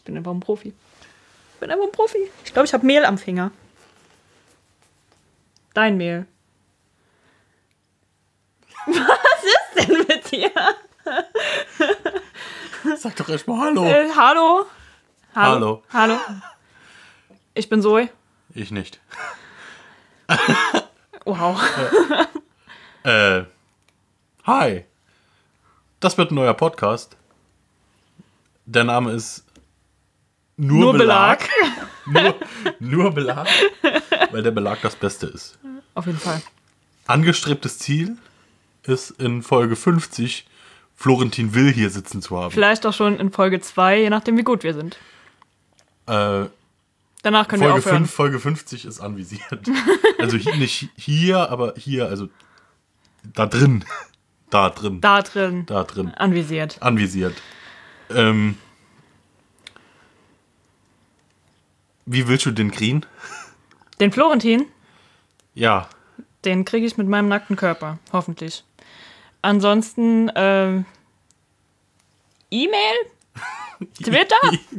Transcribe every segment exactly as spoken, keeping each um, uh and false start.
Ich bin einfach ein Profi. Ich bin einfach ein Profi. Ich glaube, ich habe Mehl am Finger. Dein Mehl. Was ist denn mit dir? Sag doch erstmal Hallo. Äh, hallo. Hallo. Hallo. Ich bin Zoe. Ich nicht. Wow. Äh, hi. Das wird ein neuer Podcast. Der Name ist Nur, Nur Belag. Belag. nur, nur Belag, weil der Belag das Beste ist. Auf jeden Fall. Angestrebtes Ziel ist in Folge fünfzig Florentin Will hier sitzen zu haben. Vielleicht auch schon in Folge zwei, je nachdem, wie gut wir sind. Äh, Danach können Folge wir aufhören. fünf, Folge fünfzig ist anvisiert. Also hi- nicht hier, aber hier, also da drin. Da drin. Da drin. Da drin. Anvisiert. Anvisiert. Ähm, wie willst du den kriegen? Den Florentin, Ja. den kriege ich mit meinem nackten Körper. Hoffentlich. Ansonsten, ähm, E-Mail? Twitter?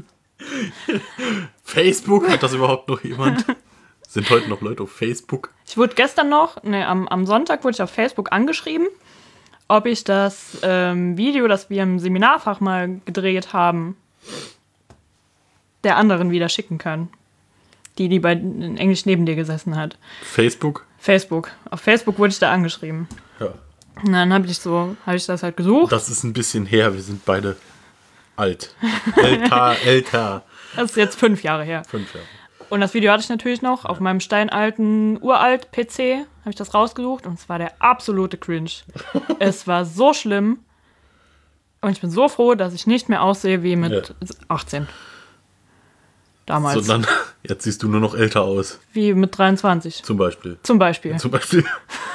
Facebook? Hat das überhaupt noch jemand? Sind heute noch Leute auf Facebook? Ich wurde gestern noch, ne, am, am Sonntag wurde ich auf Facebook angeschrieben, ob ich das ähm, Video, das wir im Seminarfach mal gedreht haben, der anderen wieder schicken kann. Die, die bei in Englisch neben dir gesessen hat. Facebook? Facebook. Auf Facebook wurde ich da angeschrieben. Ja. Und dann habe ich so, habe ich das halt gesucht. Das ist ein bisschen her, wir sind beide alt. Älter, älter. Das ist jetzt fünf Jahre her. Fünf Jahre. Und das Video hatte ich natürlich noch auf meinem steinalten, uralt P C, habe ich das rausgesucht und es war der absolute Cringe. Es war so schlimm und ich bin so froh, dass ich nicht mehr aussehe wie mit Ja. achtzehn. Damals. Sondern jetzt siehst du nur noch älter aus. Wie mit dreiundzwanzig. Zum Beispiel. Zum Beispiel. Zum Beispiel.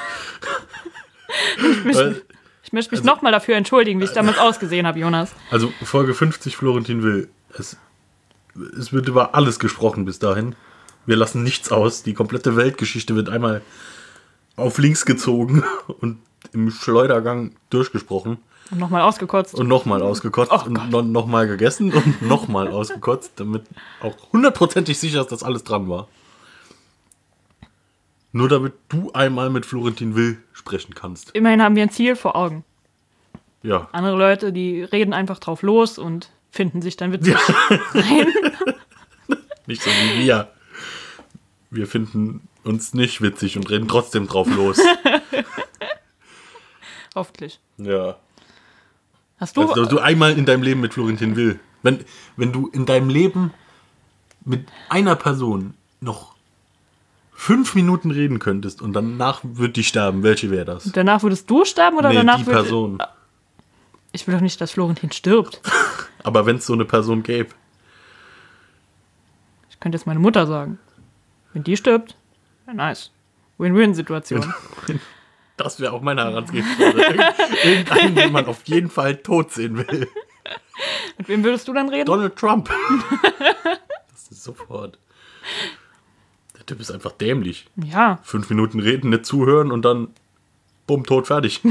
Ich, mich, Weil- ich möchte mich nochmal dafür entschuldigen, wie ich damals ausgesehen habe, Jonas. Also Folge fünfzig Florentin Will. Es, es wird über alles gesprochen bis dahin. Wir lassen nichts aus. Die komplette Weltgeschichte wird einmal auf links gezogen und im Schleudergang durchgesprochen. Und nochmal ausgekotzt. Und nochmal ausgekotzt Oh und no, nochmal gegessen und nochmal ausgekotzt, damit auch hundertprozentig sicher ist, dass alles dran war. Nur damit du einmal mit Florentin Will sprechen kannst. Immerhin haben wir ein Ziel vor Augen. Ja. Andere Leute, die reden einfach drauf los und finden sich dann witzig. Nein. Nicht so wie wir. Wir finden uns nicht witzig und reden trotzdem drauf los. Hoffentlich. Ja. Hast du... Also, du einmal in deinem Leben mit Florentin Will. Wenn, wenn du in deinem Leben mit einer Person noch fünf Minuten reden könntest und danach wird die sterben, welche wäre das? Danach würdest du sterben oder Nee, danach die würde- Person. Ich will doch nicht, dass Florentin stirbt. Aber wenn es so eine Person gäbe. Ich könnte jetzt meine Mutter sagen. Wenn die stirbt, ja, nice. Win-Win-Situation. Das wäre auch meine Herangehensweise. Irgend- Irgendeinen, den man auf jeden Fall tot sehen will. Mit wem würdest du dann reden? Donald Trump. Das ist sofort. Der Typ ist einfach dämlich. Ja, Fünf Minuten reden, nicht zuhören und dann bumm, tot, fertig.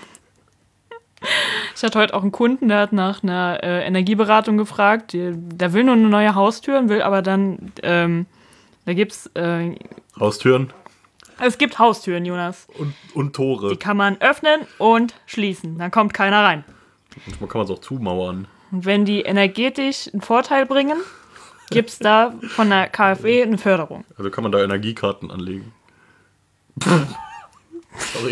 ich hatte heute auch einen Kunden, der hat nach einer äh, Energieberatung gefragt. Die, der will nur eine neue Haustür und will aber dann, ähm, da gibt's, äh, Haustüren es gibt Haustüren, Jonas. und, und Tore. Die kann man öffnen und schließen. Dann kommt keiner rein. Manchmal kann man es auch zumauern. Und wenn die energetisch einen Vorteil bringen, gibt's da von der K f W eine Förderung. Also kann man da Energiekarten anlegen. Sorry.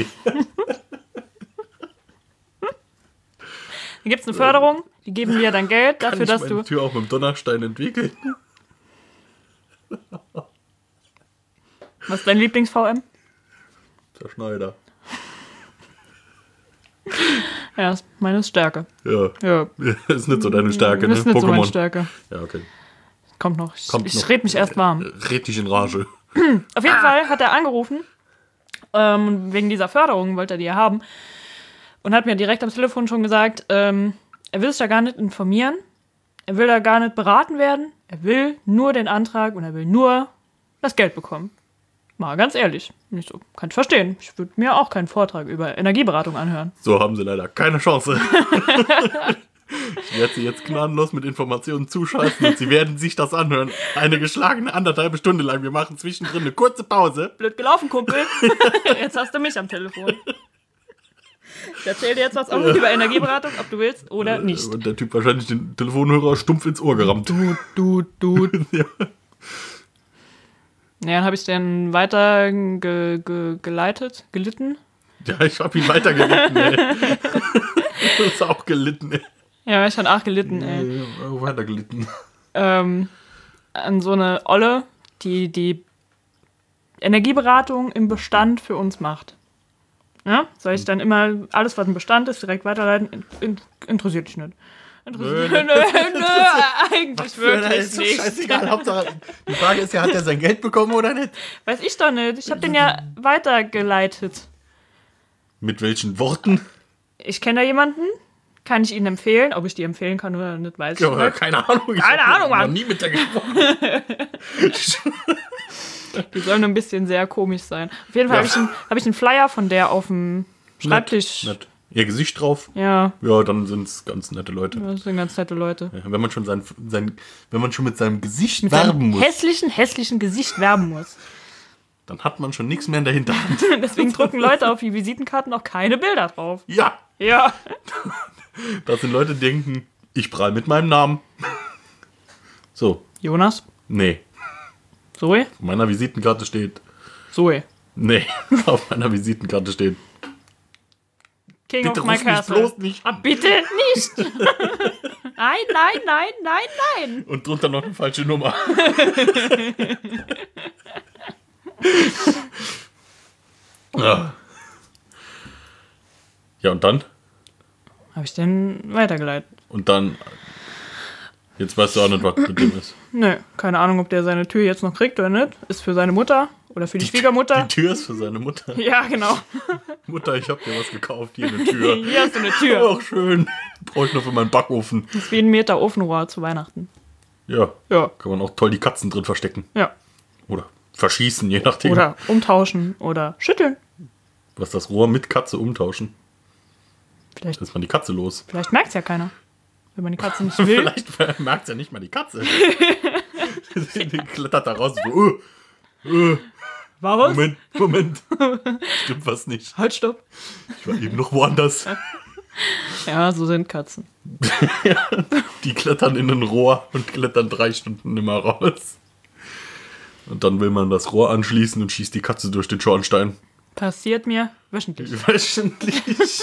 Dann gibt's eine Förderung, die geben dir dann Geld Kann dafür, ich dass meine du... Tür auch mit dem Donnerstein entwickeln? Was ist dein Lieblings-V M? Der Schneider. Ja, ist meine Stärke. Ja. Ja, Ist nicht so deine Stärke, ne? das ist nicht so meine Pokémon. Stärke. Ja, okay. Kommt noch. Ich, Kommt ich noch. red mich erst warm. Red dich in Rage. Auf jeden Fall hat er angerufen, ähm, wegen dieser Förderung wollte er die ja haben, und hat mir direkt am Telefon schon gesagt, ähm, er will sich da gar nicht informieren, er will da gar nicht beraten werden, er will nur den Antrag und er will nur das Geld bekommen. Mal ganz ehrlich. Und ich so, kann ich verstehen. Ich würde mir auch keinen Vortrag über Energieberatung anhören. So haben sie leider keine Chance. Ich werde sie jetzt gnadenlos mit Informationen zuschalten und sie werden sich das anhören. Eine geschlagene anderthalbe Stunde lang. Wir machen zwischendrin eine kurze Pause. Blöd gelaufen, Kumpel. Jetzt hast du mich am Telefon. Ich erzähle dir jetzt was auch über Energieberatung, ob du willst oder nicht. Und der Typ wahrscheinlich den Telefonhörer stumpf ins Ohr gerammt. Du, du, du. Ja. Ja, dann habe ich den weiter ge, ge, geleitet, gelitten. Ja, ich habe ihn weitergelitten, ey. Du hast auch gelitten, ey. Ja, ich habe auch gelitten, ey. Äh, weitergelitten. Ähm, an so eine Olle, die die Energieberatung im Bestand für uns macht. Ja? Soll ich dann immer alles, was im Bestand ist, direkt weiterleiten? In, in, interessiert dich nicht. Interessiert Nö, nö, nö, nö, eigentlich wirklich ist doch nicht. scheißegal, Hauptsache, die Frage ist ja, hat er sein Geld bekommen oder nicht? Weiß ich doch nicht. Ich habe den ja weitergeleitet. Mit welchen Worten? Ich kenne da jemanden. Kann ich Ihnen empfehlen? Ob ich die empfehlen kann oder nicht, weiß ich Ja, nicht. keine Ahnung. Ich Keine hab Ahnung, noch Mann. nie mit der gesprochen. Die sollen ein bisschen sehr komisch sein. Auf jeden Fall Ja. habe ich, einen- hab ich einen Flyer von der auf dem Schreibtisch. Nett, nett. Ihr Gesicht drauf? Ja, Ja, dann sind es ganz nette Leute. das sind ganz nette Leute. Ja, wenn man schon sein, sein, wenn man schon mit seinem Gesicht Mit werben seinem muss, hässlichen, hässlichen Gesicht werben muss. dann hat man schon nichts mehr in der Hinterhand. Deswegen drucken Leute auf die Visitenkarten auch keine Bilder drauf. Ja, Ja. da sind Leute, die denken, ich prall mit meinem Namen. So, Jonas? nee. Zoe? Auf meiner Visitenkarte steht, Zoe. nee, auf meiner Visitenkarte steht, King bitte of my ruf mich castle. bloß nicht an. Bitte nicht! Nein, nein, nein, nein, nein! Und drunter noch eine falsche Nummer. Ja. Ja, und dann? Habe ich den weitergeleitet? Und dann, jetzt weißt du auch nicht, was mit dem ist. Nö, keine Ahnung, ob der seine Tür jetzt noch kriegt oder nicht. Ist für seine Mutter oder für die, Schwiegermutter. Die Tür ist für seine Mutter. Ja, genau. Mutter, ich hab dir was gekauft, hier eine Tür. Hier hast du eine Tür. Auch schön. Brauche ich noch für meinen Backofen. Das ist wie ein Meter Ofenrohr zu Weihnachten. Ja, Ja, kann man auch toll die Katzen drin verstecken. ja. Oder verschießen, je nachdem. Oder umtauschen oder schütteln. Was das Rohr mit Katze umtauschen. Vielleicht, Dann ist man die Katze los. vielleicht merkt es ja keiner. Wenn man die Katze nicht will. Vielleicht merkt es ja nicht mal die Katze. Die klettert da raus und so, äh, äh, War was? Moment, Moment. Stimmt was nicht. Halt, stopp. Ich war eben noch woanders. Ja, so sind Katzen. Die klettern in ein Rohr und klettern drei Stunden immer raus. Und dann will man das Rohr anschließen und schießt die Katze durch den Schornstein. Passiert mir wöchentlich. Wöchentlich.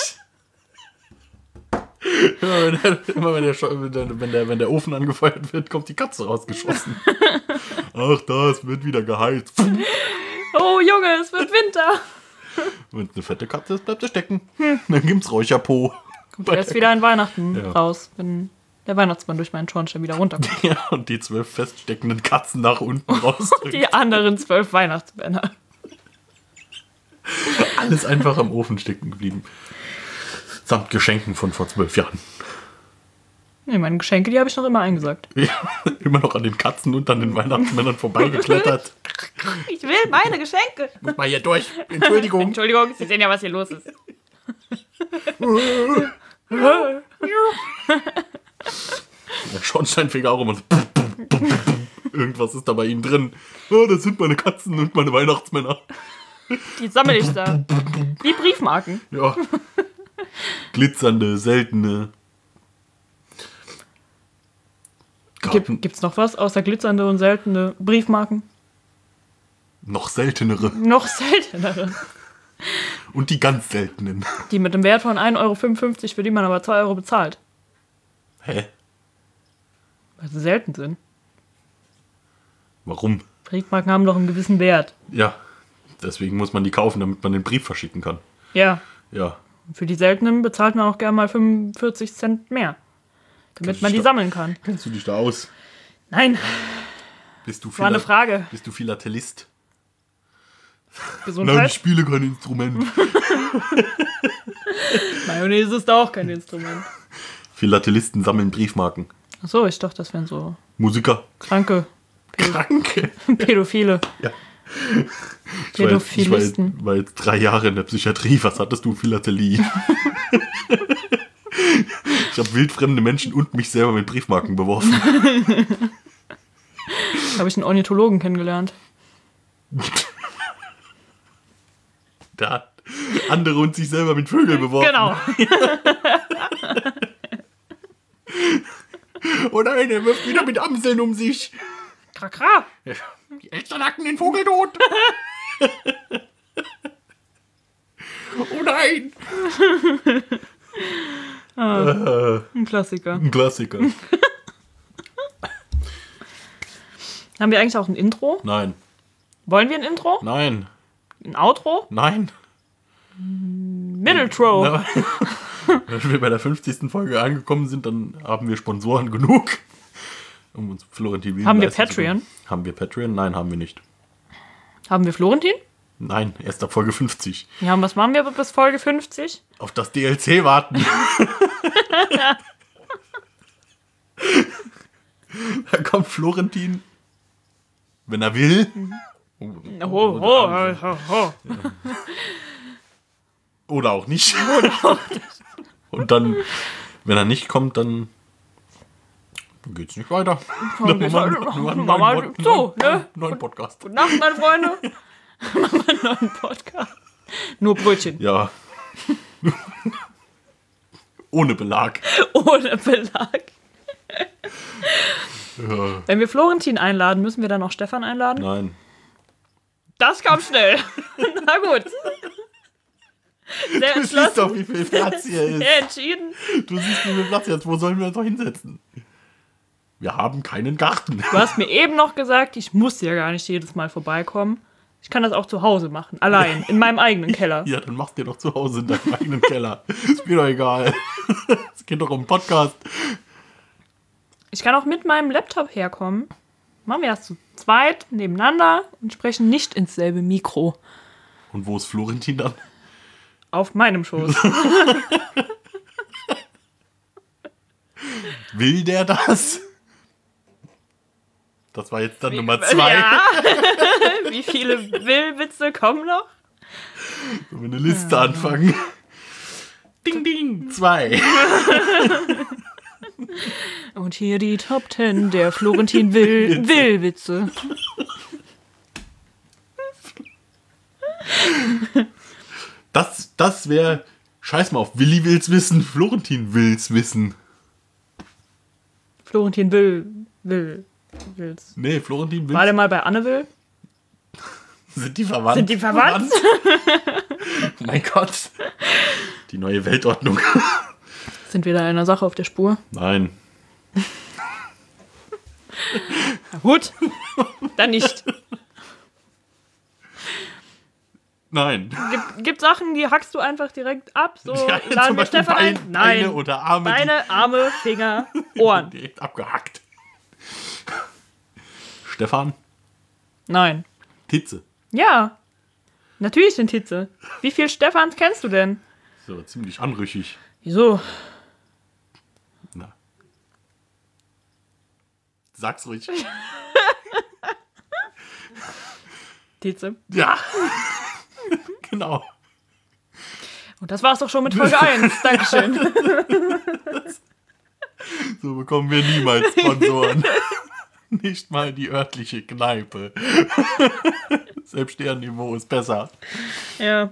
Immer wenn der, immer wenn der, Scho- wenn der, wenn der, wenn der Ofen angefeuert wird, kommt die Katze rausgeschossen. Ach, das wird wieder geheizt. Oh, Junge, es wird Winter. Wenn es eine fette Katze ist, bleibt sie stecken. Dann gibt's Räucherpo. Kommt erst wieder an Weihnachten Ja. raus, wenn der Weihnachtsmann durch meinen Schornstein wieder runterkommt. Ja, und die zwölf feststeckenden Katzen nach unten raus. Die anderen zwölf Weihnachtsmänner. Alles einfach am Ofen stecken geblieben. Samt Geschenken von vor zwölf Jahren. Nee, meine Geschenke, die habe ich noch immer eingesagt. Ja, immer noch an den Katzen und an den Weihnachtsmännern vorbeigeklettert. Ich will meine Geschenke. Muss mal hier durch. Entschuldigung. Entschuldigung, Sie sehen ja, was hier los ist. Der Schornsteinfeger auch immer so. Bum, bum, bum, bum. Irgendwas ist da bei ihnen drin. Oh, das sind meine Katzen und meine Weihnachtsmänner. Die sammle ich da. Wie Briefmarken. Ja. Glitzernde, seltene. Garten. Gibt, gibt's noch was außer glitzernde und seltene Briefmarken? Noch seltenere. Noch seltenere. Und die ganz seltenen. Die mit einem Wert von ein Euro fünfundfünfzig, für die man aber zwei Euro bezahlt. Hä? Weil sie selten sind. Warum? Briefmarken haben doch einen gewissen Wert. Ja. Deswegen muss man die kaufen, damit man den Brief verschicken kann. Ja. Ja. Und für die seltenen bezahlt man auch gerne mal fünfundvierzig Cent mehr. Damit man die sammeln kann. Kennst du dich da aus? Nein, Bist du war eine Phila- Frage. Bist du Philatelist? Nein, Gesundheit. ich spiele kein Instrument. Mayonnaise ist auch kein Instrument. Philatelisten sammeln Briefmarken. Achso, ich dachte, das wären so Musiker. kranke Kranke. Pädophile. Ja. Ich war, jetzt, ich war, jetzt, Pädophilisten. war jetzt drei Jahre in der Psychiatrie. Was hattest du? Philatelie. Ich habe wildfremde Menschen und mich selber mit Briefmarken beworfen. Habe ich einen Ornithologen kennengelernt. Da hat andere und sich selber mit Vögeln beworfen. Genau. Oh nein, er wirft wieder mit Amseln um sich. Krakra. Die Eltern hacken den Vogel tot. Oh nein. Ah, äh, ein Klassiker. ein Klassiker. Haben wir eigentlich auch ein Intro? Nein. Wollen wir ein Intro? Nein. Ein Outro? Nein. Middletro. Na, wenn wir bei der fünfzigsten Folge angekommen sind, dann haben wir Sponsoren genug. Um uns Florentin Will Haben wir leisten zu können. Patreon? Haben wir Patreon? Nein, haben wir nicht. Haben wir Florentin? Nein, erst ab Folge fünfzig. Ja, und was machen wir bis Folge fünfzig? Auf das D L C warten. Da kommt Florentin, wenn er will. Ho, ho, ho, ho, ho. Oder auch nicht. Und dann, wenn er nicht kommt, dann geht's nicht weiter. Dann geht's machen wir weiter. nur einen Machen wir neuen, Pod- so, neuen, ne? neuen Podcast. Gute Nacht, meine Freunde. Machen wir einen neuen Podcast. Nur Brötchen. Ja. Ohne Belag. Ohne Belag. Ja. Wenn wir Florentin einladen, müssen wir dann auch Stefan einladen? Nein. Das kam schnell. Na gut. Sehr Du siehst entschlossen. doch, wie viel Platz hier ist. Sehr entschieden. Du siehst, wie viel Platz hier ist. Wo sollen wir uns doch hinsetzen? Wir haben keinen Garten. Du hast mir eben noch gesagt, ich muss ja gar nicht jedes Mal vorbeikommen. Ich kann das auch zu Hause machen. Allein. In meinem eigenen Keller. Ja, dann machst du dir doch zu Hause in deinem eigenen Keller. Ist mir doch egal. Es geht doch um einen Podcast. Ich kann auch mit meinem Laptop herkommen. Machen wir das zu zweit nebeneinander und sprechen nicht ins selbe Mikro. Und wo ist Florentin dann? Auf meinem Schoß. Will der das? Das war jetzt dann Nummer zwei. Ja. Wie viele Will-Witze kommen noch? Sollen wir eine Liste anfangen? Ding, ding. Zwei. Und hier die Top Ten der Florentin Will Will-Witze. Das, das wäre... Scheiß mal auf Willi will's wissen. Florentin will's wissen. Florentin Will Will Will's. Nee, Florentin will's... War der mal bei Anne Will? Sind die verwandt? Sind die verwandt? Mein Gott. Die neue Weltordnung. Sind wir da einer Sache auf der Spur? Nein. Na gut, dann nicht. Nein. Gibt, gibt Sachen, die hackst du einfach direkt ab. So, Ja, laden zum wir Beispiel Stefan Bein, ein. Nein, Beine oder Arme. Beine, Arme, Finger, die Ohren. direkt abgehackt. Stefan? Nein. Titze. Ja, natürlich sind Hitze. Wie viele Stefans kennst du denn? So, ziemlich anrüchig. Wieso? Na. Sag's ruhig. Hitze. Ja. Genau. Und das war's doch schon mit Folge eins. Dankeschön. So bekommen wir niemals Sponsoren. Nicht mal die örtliche Kneipe. Selbst deren Niveau ist besser. Ja.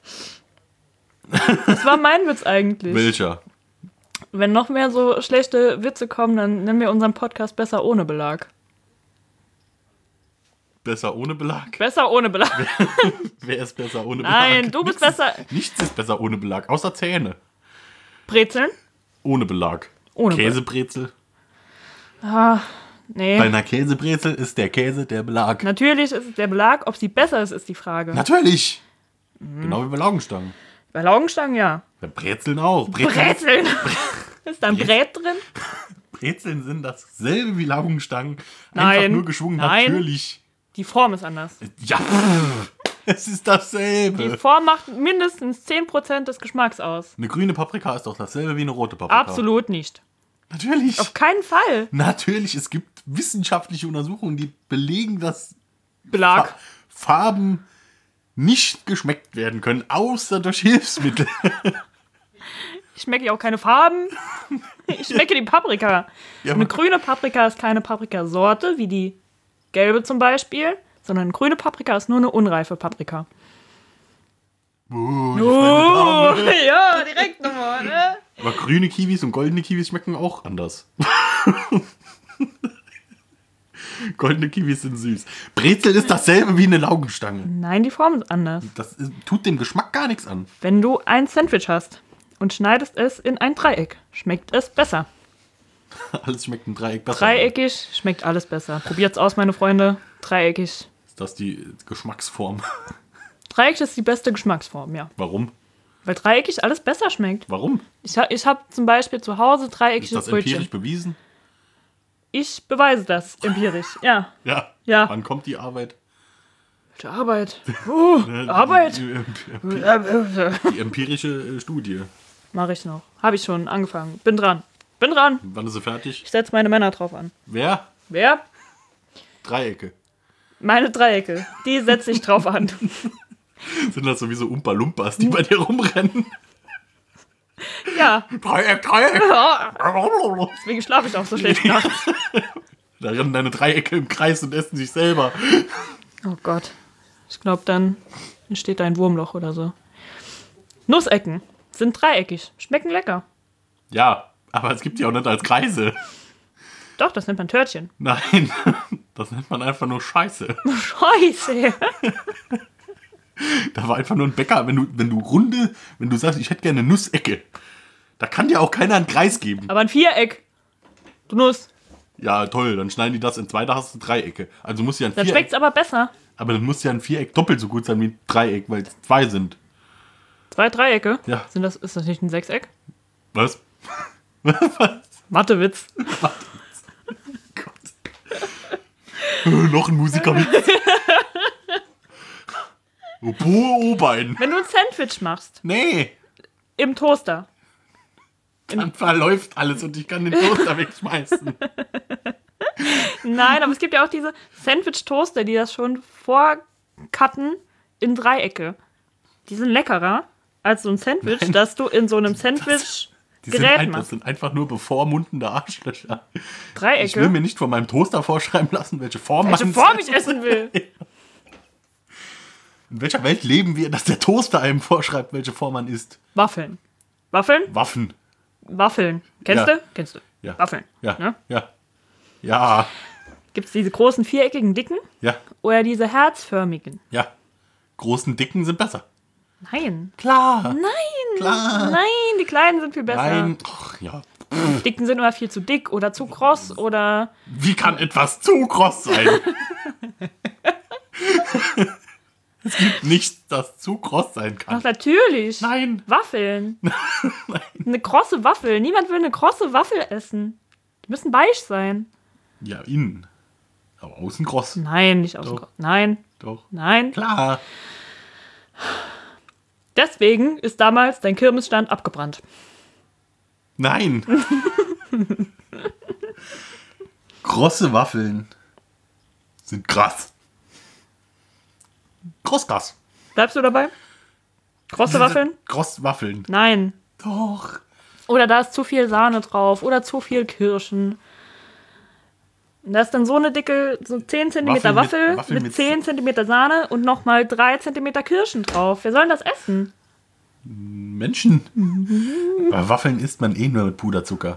Das war mein Witz eigentlich. Welcher? Wenn noch mehr so schlechte Witze kommen, dann nennen wir unseren Podcast besser ohne Belag. Besser ohne Belag? Besser ohne Belag. Wer ist besser ohne Belag? Nein, du bist nichts besser. Ist, nichts ist besser ohne Belag, außer Zähne. Brezeln? Ohne Belag. Ohne Käsebrezel. Ah, nee. Bei einer Käsebrezel ist der Käse der Belag. Natürlich ist es der Belag. Ob sie besser ist, ist die Frage. Natürlich. Genau wie bei Laugenstangen. Bei Laugenstangen ja. Bei Brezeln auch. Brezeln, Brezeln. Ist da ein Brät drin? Brezeln sind dasselbe wie Laugenstangen. Nein. Einfach nur geschwungen. Nein. Natürlich. Die Form ist anders. Ja, es ist dasselbe. Die Form macht mindestens zehn Prozent des Geschmacks aus. Eine grüne Paprika ist doch dasselbe wie eine rote Paprika. Absolut nicht. Natürlich. Auf keinen Fall. Natürlich, es gibt wissenschaftliche Untersuchungen, die belegen, dass Belag. Fa- Farben nicht geschmeckt werden können, außer durch Hilfsmittel. Ich schmecke auch keine Farben. Ich schmecke die Paprika. Ja, Eine grüne Paprika ist keine Paprikasorte, wie die gelbe zum Beispiel, sondern eine grüne Paprika ist nur eine unreife Paprika. Oh, die feine Dame. Ja, direkt nochmal, ne? Aber grüne Kiwis und goldene Kiwis schmecken auch anders. Goldene Kiwis sind süß. Brezel ist dasselbe wie eine Laugenstange. Nein, die Form ist anders. Das ist, tut dem Geschmack gar nichts an. Wenn du ein Sandwich hast und schneidest es in ein Dreieck, schmeckt es besser. Alles schmeckt im Dreieck besser. Dreieckig schmeckt alles besser. Probiert's aus, meine Freunde. Dreieckig. Ist das die Geschmacksform? Dreieckig ist die beste Geschmacksform, ja. Warum? Weil dreieckig alles besser schmeckt. Warum? Ich, ha ich habe zum Beispiel zu Hause Ist dreieckiges das empirisch Brötchen. bewiesen? Ich beweise das empirisch, ja. Ja. Ja. Wann kommt die Arbeit? Die Arbeit. Uh, Arbeit. Die, die, die empirische äh, Studie. Mache ich noch. Habe ich schon angefangen. Bin dran. Bin dran. Wann ist sie fertig? Ich setze meine Männer drauf an. Wer? Wer? Dreiecke. Meine Dreiecke. Die setze ich drauf an. Sind das sowieso Umpa-Lumpas, die bei dir rumrennen? Ja. Dreieck, Dreieck. Deswegen schlafe ich auch so schlecht nachts. Da rennen deine Dreiecke im Kreis und essen sich selber. Oh Gott. Ich glaube, dann entsteht da ein Wurmloch oder so. Nussecken sind dreieckig. Schmecken lecker. Ja, aber es gibt die auch nicht als Kreise. Doch, das nennt man Törtchen. Nein, das nennt man einfach nur Scheiße. Scheiße. Da war einfach nur ein Bäcker, wenn du, wenn du runde, wenn du sagst, ich hätte gerne eine Nussecke, da kann dir auch keiner einen Kreis geben. Aber ein Viereck. Du Nuss. Ja, toll, dann schneiden die das in zwei, da hast du Dreiecke. Also muss ja ein Dann Viereck, schmeckt's aber besser. aber dann muss ja ein Viereck doppelt so gut sein wie ein Dreieck, weil es zwei sind. Zwei Dreiecke? Ja. Sind das, ist das nicht ein Sechseck? Was? Mathewitz. Noch ein Musikerwitz. Boah, Obein. Wenn du ein Sandwich machst, Nee, im Toaster. dann verläuft alles und ich kann den Toaster wegschmeißen. Nein, aber es gibt ja auch diese Sandwich-Toaster, die das schon vorcutten in Dreiecke. Die sind leckerer als so ein Sandwich, Nein. das du in so einem Die sind, Sandwich-Gerät ein, das machst. sind einfach nur bevormundende Arschlöcher. Ich will Dreiecke? mir nicht von meinem Toaster vorschreiben lassen, welche Form Welche man Form ich essen will. In welcher Welt leben wir, dass der Toaster einem vorschreibt, welche Form man isst? Waffeln. Waffeln? Waffen. Waffeln. Kennst Ja. du? Kennst du. Ja. Waffeln. Ja. Ne? Ja. Ja. Gibt es diese großen viereckigen dicken Ja. oder diese herzförmigen? Ja. Großen, dicken sind besser. Nein. Klar. Nein. Klar. Nein, die kleinen sind viel besser. Nein. Och, ja. Die dicken sind immer viel zu dick oder zu kross oder... Wie kann etwas zu kross sein? Es gibt nichts, das zu kross sein kann. Ach, natürlich. Nein. Waffeln. Eine krosse Waffel. Niemand will eine krosse Waffel essen. Die müssen weich sein. Ja, innen. Aber außen kross. Nein, nicht aus dem Doch. Kopf. Nein, Doch. nein. Klar. Deswegen ist damals dein Kirmesstand abgebrannt. Nein. Krosse Waffeln sind krass. Kross krass. Bleibst du dabei? Krosse Waffeln? Kross Waffeln. Nein. Doch. Oder da ist zu viel Sahne drauf oder zu viel Kirschen. Und da ist dann so eine dicke, so zehn Zentimeter Waffel Waffel, mit- Waffel mit, mit- zehn Zentimeter Sahne und nochmal drei Zentimeter Kirschen drauf. Wer soll denn das essen? Menschen. Bei Waffeln isst man eh nur mit Puderzucker.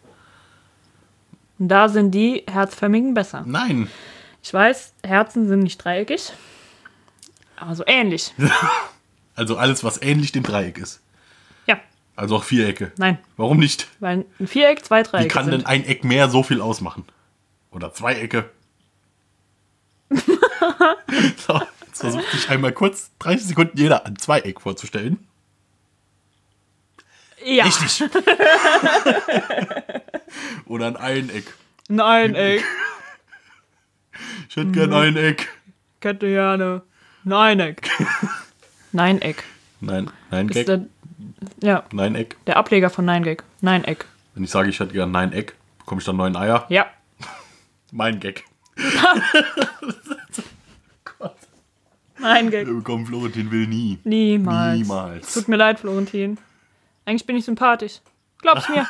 Und da sind die herzförmigen besser. Nein. Ich weiß, Herzen sind nicht dreieckig, aber so ähnlich. Also alles, was ähnlich dem Dreieck ist. Ja, Also auch Vierecke. nein, Warum nicht? weil ein Viereck zwei Wie Dreiecke kann sind. denn ein Eck mehr so viel ausmachen? Oder zwei Ecke? So, jetzt versucht sich einmal kurz dreißig Sekunden jeder ein Zweieck vorzustellen. Ja, Richtig. Oder ein Eineck. ein Eineck. Ich hätte gern ein Eck. Kette gerne. Ein Eineck. Neineck. Nein, nein, Ist Gag. der, ja, Nein, Eck. der Ableger von Nine-Gag. Nine-Eck. Wenn ich sage, ich hätte gern neun Eck, bekomme ich dann neun Eier. Ja. Mein Gag. Gott. Nine-Gag. Wir bekommen Florentin will nie. Niemals. Niemals. Tut mir leid, Florentin. Eigentlich bin ich sympathisch. Glaub's mir.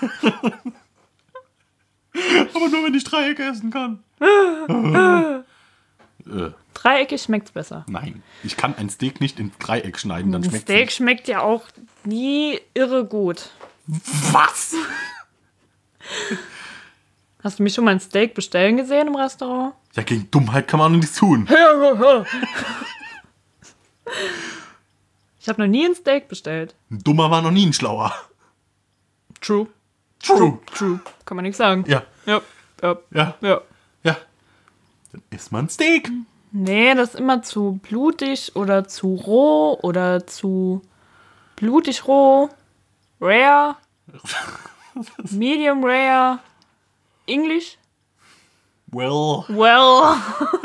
Aber nur, wenn ich Dreiecke essen kann. äh, Dreieckig schmeckt's besser. nein, ich kann ein Steak nicht in Dreieck schneiden, dann Ein schmeckt Steak schmeckt ja auch nie irre gut. Was? Hast du mich schon mal ein Steak bestellen gesehen im Restaurant? Ja, gegen Dummheit kann man auch nichts tun. Ich habe noch nie ein Steak bestellt. Ein Dummer war noch nie ein Schlauer. True. True. True. Kann man nichts sagen. Ja, Ja. Ja. ja, Ja. ja. Dann isst man ein Steak. Nee, das ist immer zu blutig oder zu roh oder zu blutig roh. Rare. Medium rare. English? Well. Well.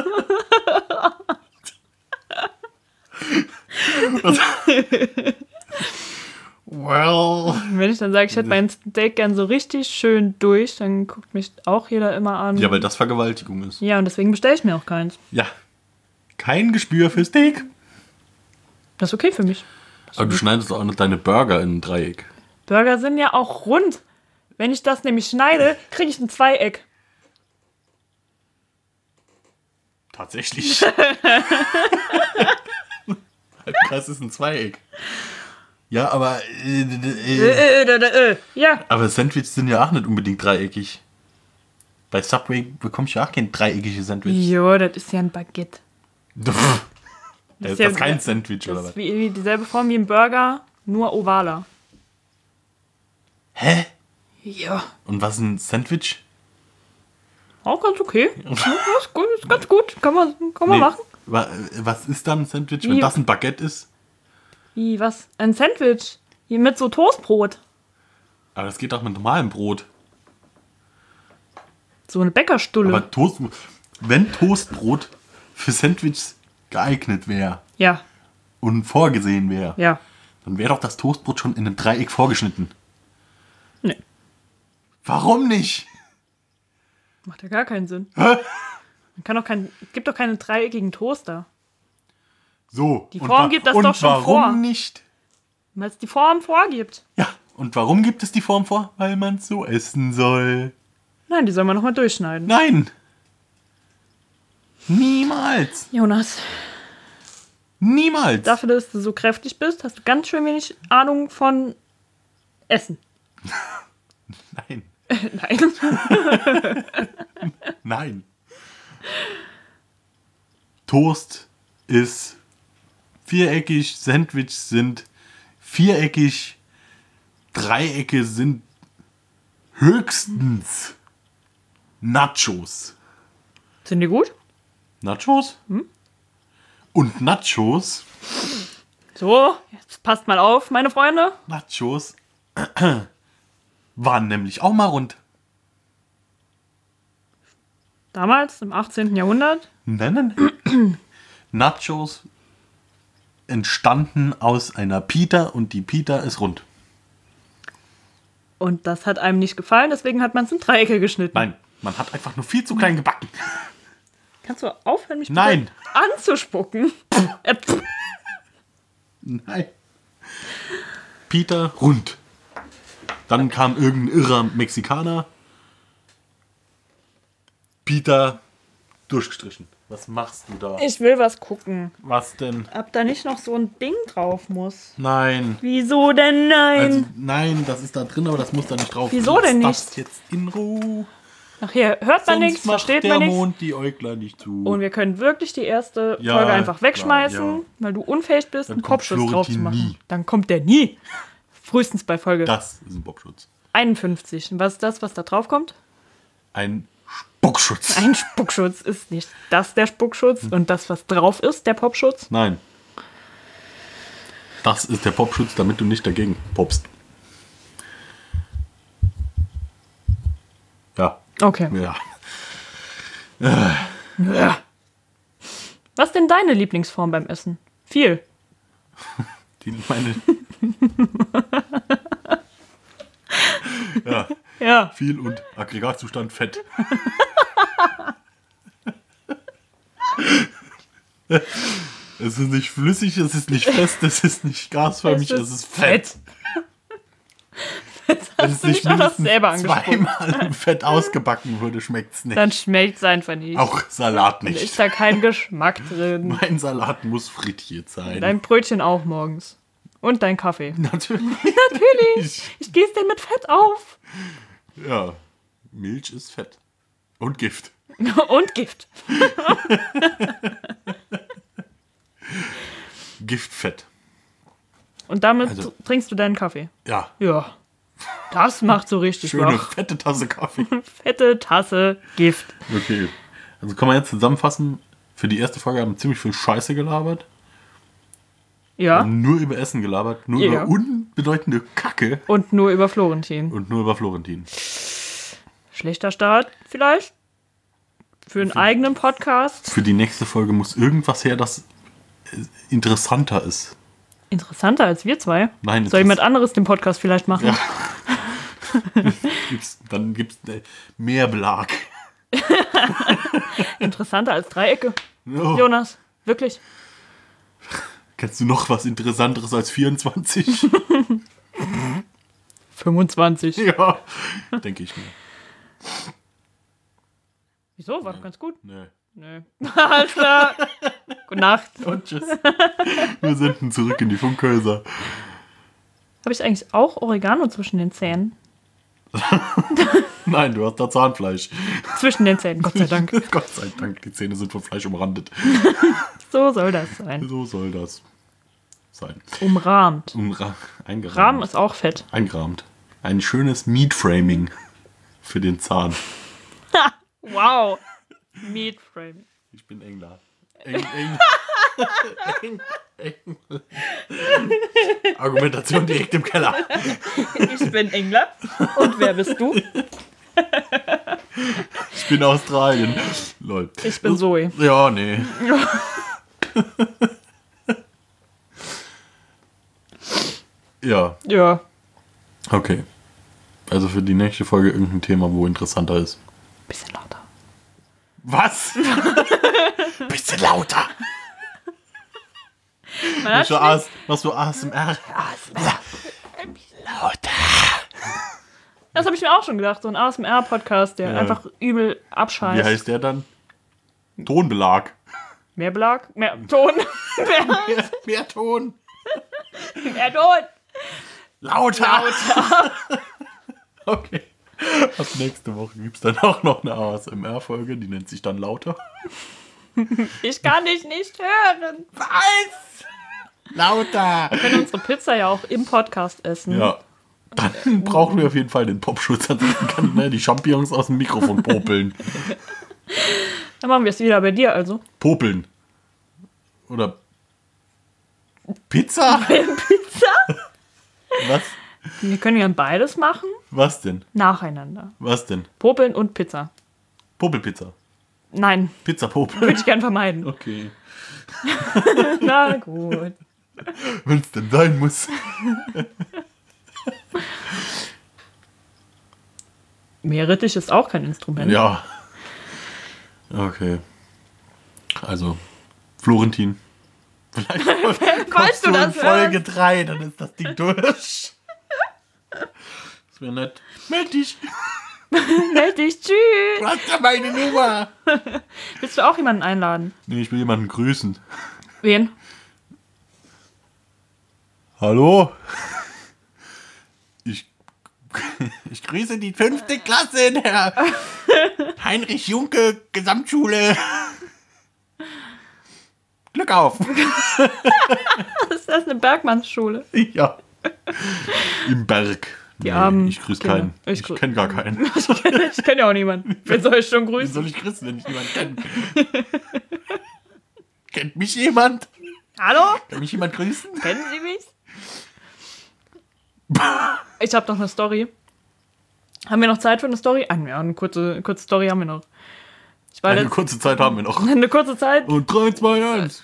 Well. Wenn ich dann sage, ich hätte mein Steak gern so richtig schön durch, dann guckt mich auch jeder immer an. Ja, weil das Vergewaltigung ist. Ja, und deswegen bestelle ich mir auch keins. Ja. Kein Gespür für Steak. Das ist okay für mich. Aber du schneidest auch noch deine Burger in ein Dreieck. Burger sind ja auch rund. Wenn ich das nämlich schneide, kriege ich ein Zweieck. Tatsächlich. Das ist ein Zweieck. Ja, aber. Äh, äh, Äh, äh, äh, äh. Ja. aber Sandwiches sind ja auch nicht unbedingt dreieckig. Bei Subway bekommst du ja auch kein dreieckige Sandwich. Jo, das ist ja ein Baguette. Das ist ja- das kein Sandwich, Das oder ist was? wie, wie dieselbe Form wie ein Burger, nur ovaler. Hä? Ja. Und was ist ein Sandwich? Auch ganz okay. Ja, ist, gut, ist ganz gut. Kann man, kann man Nee, machen. wa- Was ist dann ein Sandwich, Wie- wenn das ein Baguette ist? Wie, was? Ein Sandwich. Hier mit so Toastbrot. Aber das geht auch mit normalem Brot. So eine Bäckerstulle. Aber Toast, wenn Toastbrot für Sandwiches geeignet wäre ja, und vorgesehen wäre, ja. dann wäre doch das Toastbrot schon in einem Dreieck vorgeschnitten. Nee, Warum nicht? macht ja gar keinen Sinn. Hä? Man kann doch kein, es gibt doch keine dreieckigen Toaster. So. Die und Form wa- gibt das und doch schon warum vor. nicht? Weil es die Form vorgibt. Ja, und warum gibt es die Form vor? Weil man es so essen soll. Nein, die soll man nochmal durchschneiden. Nein. Niemals. Jonas, Niemals. dafür, dass du so kräftig bist, hast du ganz schön wenig Ahnung von Essen. Nein. Nein. Nein. Toast ist viereckig, Sandwiches sind viereckig, Dreiecke sind höchstens Nachos. Sind die gut? Nachos? Hm? Und Nachos, So, jetzt passt mal auf, meine Freunde. Nachos waren nämlich auch mal rund. Damals, im achtzehnten Jahrhundert. Nennen. Nachos entstanden aus einer Pita und die Pita ist rund. Und das hat einem nicht gefallen, deswegen hat man es in Dreiecke geschnitten. Nein, man hat einfach nur viel zu klein gebacken. Kannst du aufhören, mich bitte Nein. anzuspucken? Äh, pff. Nein. Pita rund. Dann kam irgendein irrer Mexikaner. Pita durchgestrichen. Was machst du da? Ich will was gucken. Was denn? Ob da nicht noch so ein Ding drauf muss. Nein. Wieso denn nein? Also, nein, das ist da drin, aber das muss da nicht drauf. Wieso Lass denn das nicht? jetzt in Ruhe. Ach hier, hört man Sonst nichts, macht versteht der man nichts. Mond die Äuglein nicht zu. Und wir können wirklich die erste Ja, Folge einfach wegschmeißen, ja, ja. weil du unfähig bist, Dann einen kommt Popschutz drauf zu Florentin machen. nie. Dann kommt der nie. Frühestens bei Folge Das ist ein Popschutz. einundfünfzig. Und was ist das, was da drauf kommt? Ein Spuckschutz. Ein Spuckschutz ist nicht das der Spuckschutz und das, was drauf ist, der Popschutz. Nein. Das ist der Popschutz, damit du nicht dagegen popst. Ja. Okay. Ja. Ja. Was ist denn deine Lieblingsform beim Essen? Viel. Die, meine. Ja. Ja. Viel und Aggregatzustand Fett. Es ist nicht flüssig, es ist nicht fest, es ist nicht gasförmig, es ist, Fett. Wenn es nicht mich auch noch mindestens selber angesprochen. zweimal im Fett ausgebacken würde, schmeckt es nicht. Dann schmeckt es einfach nicht. Auch Salat Dann nicht. ist da kein Geschmack drin. Mein Salat muss frittiert sein. Dein Brötchen auch morgens. Und dein Kaffee. Natürlich. Natürlich. Ich gieße den mit Fett auf. Ja, Milch ist Fett. Und Gift. Und Gift. Giftfett. Und damit Also- trinkst du deinen Kaffee. Ja, Ja. Das macht so richtig schöne wach. fette Tasse Kaffee. Fette Tasse Gift. Okay. Also kann man jetzt zusammenfassen, für die erste Folge haben wir ziemlich viel Scheiße gelabert. Wir Ja. haben nur über Essen gelabert, nur Ja. über unbedeutende Kacke Und nur über Florentin. und nur über Florentin. Schlechter Start vielleicht. Für einen eigenen Podcast. Für die nächste Folge muss irgendwas her, das äh, interessanter ist. Interessanter als wir zwei. Nein, Soll interess- jemand anderes den Podcast vielleicht machen? Ja. Gibt's, dann gibt es mehr Belag. Interessanter als Dreiecke. Oh. Jonas, wirklich. Kennst du noch was Interessanteres als vierundzwanzig? fünfundzwanzig. Ja, denke ich mir. Wieso? War doch ganz gut. Nee. Nö. Alles klar. Gute Nacht. Und tschüss. Wir senden zurück in die Funkhäuser. Habe ich eigentlich auch Oregano zwischen den Zähnen? Nein, du hast da Zahnfleisch. Zwischen den Zähnen, Gott sei Dank. Gott sei Dank, die Zähne sind von Fleisch umrandet. So soll das sein. So soll das sein. Umrahmt. Umra- eingerahmt. Rahmen ist auch fett. Eingerahmt. Ein schönes Meat-Framing für den Zahn. Wow. Meat Frame. Ich bin Engler. Eng, eng. eng, eng. Argumentation direkt im Keller. Ich bin Engler. Und wer bist du? Ich bin Australien. Lol. Ich bin Zoe. Ja, nee. Ja, Ja. okay. Also für die nächste Folge irgendein Thema, wo interessanter ist. Bisschen lauter. Was? Bisschen lauter. Man hat Was für, AS, was für A S M R? Lauter. Das habe ich mir auch schon gedacht. So ein A S M R-Podcast, der Ja. einfach übel Wie abscheißt. heißt der dann? Tonbelag. Mehr Belag? Mehr Ton? mehr, Mehr, mehr Ton. mehr Ton? Lauter. Lauter. Okay. Ab nächste Woche gibt es dann auch noch eine A S M R-Folge, die nennt sich dann Lauter. Ich kann dich nicht hören. Was? Lauter. Wir können unsere Pizza ja auch im Podcast essen. Ja. Dann brauchen wir auf jeden Fall den Popschutz. Ansonsten kann ne, die Champignons aus dem Mikrofon popeln. Dann machen wir es wieder bei dir also. Popeln. Oder Pizza? Pizza? Was? Wir können ja beides machen. Was denn? Nacheinander. Was denn? Popeln und Pizza. Popelpizza. Nein, Pizza Popel. würde ich gern vermeiden. Okay. Na gut. Wenn es denn sein muss. Meerrettich ist auch kein Instrument. Ja. Okay. Also, Florentin. Vielleicht Weißt du in das? Folge drei, dann ist das Ding durch. Das wäre nett. Meld dich. Meld dich, tschüss. Du hast ja meine Nummer. Willst du auch jemanden einladen? Nee, ich will jemanden grüßen. Wen? Hallo? Ich, ich grüße die fünfte Klasse in der Heinrich Junke Gesamtschule. Glück auf. Ist das eine Bergmannsschule? Ja. Im Berg. Die armen ich grüße Kinder. keinen. Ich Ich, grü- kenne gar keinen. Ich kenne ja auch niemanden. Wen soll ich schon Wie grüßen? soll ich grüßen, wenn ich niemanden kenne? Kennt mich jemand? Hallo? Kann mich jemand grüßen? Kennen Sie mich? Ich habe noch eine Story. Haben wir noch Zeit für eine Story? Ah, ja, eine kurze, kurze Story haben wir noch. Ich war Eine letzt- kurze Zeit haben wir noch. eine kurze Zeit. Und drei, zwei, eins.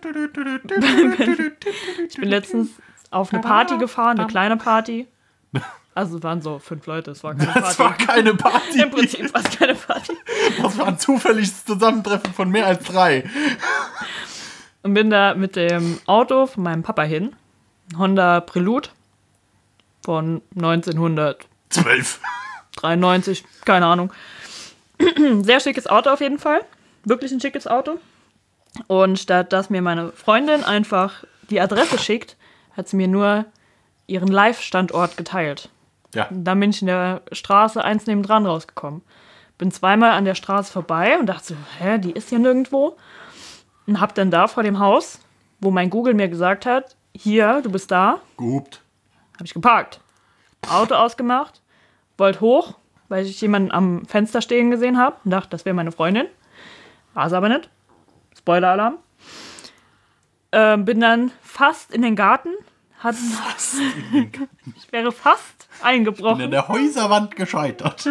Ich bin letztens auf eine Party gefahren, eine kleine Party. Also es waren so fünf Leute, es war keine Das Party. war keine Party. Im Prinzip war es keine Party. Das war ein zufälliges Zusammentreffen von mehr als drei. Und bin da mit dem Auto von meinem Papa hin. Ein Honda Prelude von neunzehnhundert Zwölf. dreiundneunzig, keine Ahnung. Sehr schickes Auto auf jeden Fall. Wirklich ein schickes Auto. Und statt dass mir meine Freundin einfach die Adresse schickt, hat sie mir nur ihren Live-Standort geteilt. Ja. Dann bin ich in der Straße eins nebendran rausgekommen. Bin zweimal an der Straße vorbei und dachte so, hä, die ist ja nirgendwo. Und hab dann da vor dem Haus, wo mein Google mir gesagt hat, hier, du bist da, Gehupt. habe ich geparkt. Auto ausgemacht, wollte hoch, weil ich jemanden am Fenster stehen gesehen habe und dachte, das wäre meine Freundin. War es aber nicht. Spoiler-Alarm. Ähm, bin dann fast in den Garten. Hat, Fast in den Garten. ich wäre fast Bin eingebrochen. an der Häuserwand gescheitert.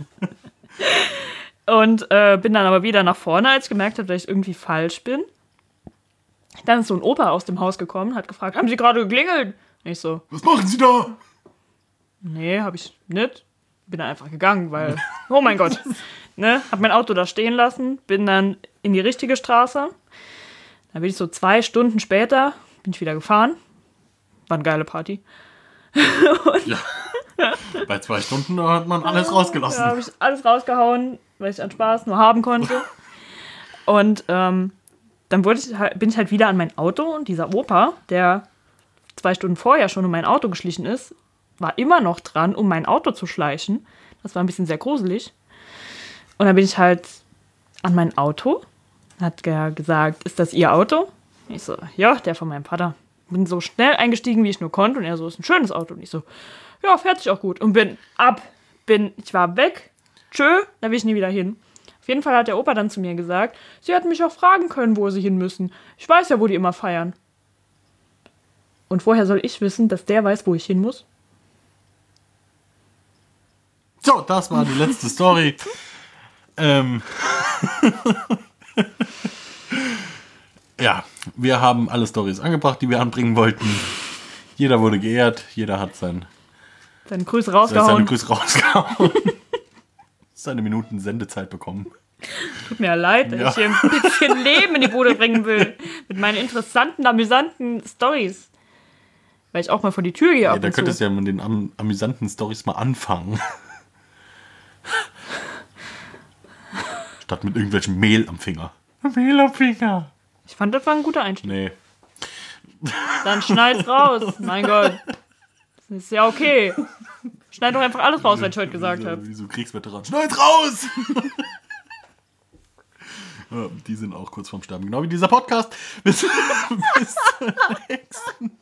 Und äh, bin dann aber wieder nach vorne, als ich gemerkt habe, dass ich irgendwie falsch bin. Dann ist so ein Opa aus dem Haus gekommen, hat gefragt, haben Sie gerade geklingelt? Und ich so, Was machen Sie da? nee, habe ich nicht. Bin dann einfach gegangen, weil, oh mein Gott. Ne, hab mein Auto da stehen lassen, bin dann in die richtige Straße. Dann bin ich so zwei Stunden später, bin ich wieder gefahren. War eine geile Party. Ja. Bei zwei Stunden da hat man alles rausgelassen. Ja, habe ich alles rausgehauen, weil ich an Spaß nur haben konnte. Und ähm, dann wurde ich, halt- bin ich halt wieder an mein Auto und dieser Opa, der zwei Stunden vorher schon um mein Auto geschlichen ist, war immer noch dran, um mein Auto zu schleichen. Das war ein bisschen sehr gruselig. Und dann bin ich halt an mein Auto, hat er gesagt, ist das Ihr Auto? Ich so, ja, der von meinem Vater. Bin so schnell eingestiegen, wie ich nur konnte und er so, ist ein schönes Auto. Und ich so, ja, fährt sich auch gut. Und bin ab, bin, ich war weg, tschö, da will ich nie wieder hin. Auf jeden Fall hat der Opa dann zu mir gesagt, Sie hätten mich auch fragen können, wo Sie hin müssen. Ich weiß ja, wo die immer feiern. Und woher soll ich wissen, dass der weiß, wo ich hin muss? So, das war die letzte Story. ähm. Ja, wir haben alle Storys angebracht, die wir anbringen wollten. Jeder wurde geehrt, jeder hat sein, Seine Grüße seine rausgehauen. Grüße rausgehauen. Seine Minuten Sendezeit bekommen. Tut mir leid, dass Ja. ich hier ein bisschen Leben in die Bude bringen will. Mit meinen interessanten, amüsanten Stories. Weil ich auch mal vor die Tür gehe Ja, ab da und könntest zu. du ja mit den am amüsanten Storys mal anfangen. Statt mit irgendwelchem Mehl am Finger. Mehl am Finger. Ich fand, das war ein guter Einstieg. Nee. Dann schneid's raus. Mein Gott. Das ist ja okay. Schneid doch einfach alles raus, was ich heute gesagt habe. Wie so Kriegsveteran. Schneid's raus! Ja, die sind auch kurz vorm Sterben. Genau wie dieser Podcast. Bis, bis zur nächsten